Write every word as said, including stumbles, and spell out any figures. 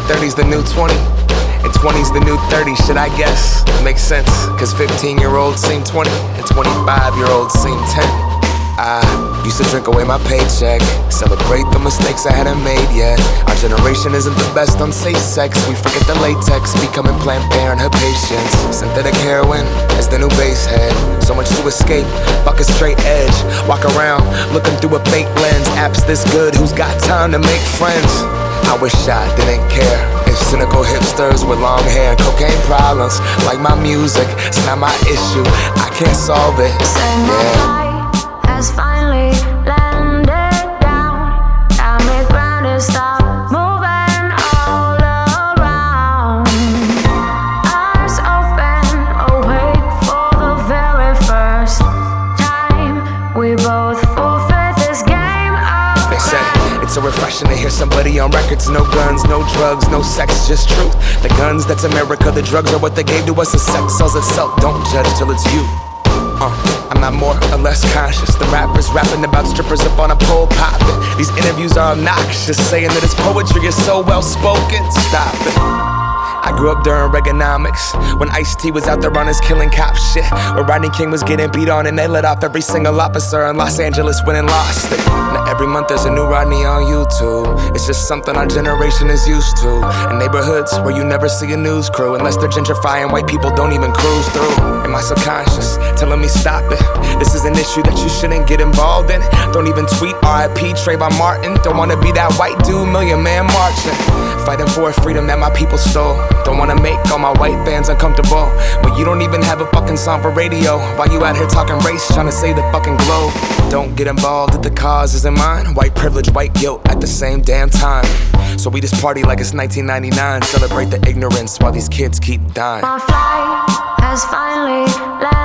thirty's the new twenty, and twenty's the new thirty, should I guess? Makes sense, cause fifteen-year-olds seem twenty, and twenty-five-year-olds seem ten. I used to drink away my paycheck, celebrate the mistakes I hadn't made yet. Our generation isn't the best on safe sex. We forget the latex, becoming Planned Parenthood patients. Synthetic heroin is the new base head. So much to escape, fuck a straight edge. Walk around, looking through a fake lens. Apps this good, who's got time to make friends? I wish I didn't care if cynical hipsters with long hair and cocaine problems. Like my music, it's not my issue, I can't solve it. Yeah. Has finally landed down. Time is ground to stop moving all around. Eyes open, awake for the very first time. We both forfeit this game of They say it's so refreshing to hear somebody on records. No guns, no drugs, no sex, just truth. The guns, that's America. The drugs are what they gave to us. The sex sells itself. Don't judge till it's you. Uh, I'm not more or less conscious. The rappers rapping about strippers up on a pole popping. These interviews are obnoxious, saying that his poetry is so well spoken. Stop it. I grew up during Reaganomics, when Ice-T was out there on his killing cop shit, where Rodney King was getting beat on and they let off every single officer in Los Angeles when and lost it. Now every month there's a new Rodney on YouTube. It's just something our generation is used to. In neighborhoods where you never see a news crew, unless they're gentrifying, white people don't even cruise through. And my subconscious telling me stop it. This is an issue that you shouldn't get involved in. Don't even tweet R I P Trayvon Martin. Don't wanna be that white dude, million man marching, fighting for a freedom that my people stole. Don't wanna make all my white fans uncomfortable, but you don't even have a fucking song for radio. While you out here talking race, trying to save the fucking globe. Don't get involved if the cause isn't mine. White privilege, white guilt at the same damn time. So we just party like it's nineteen ninety-nine. Celebrate the ignorance while these kids keep dying. My flight has finally landed.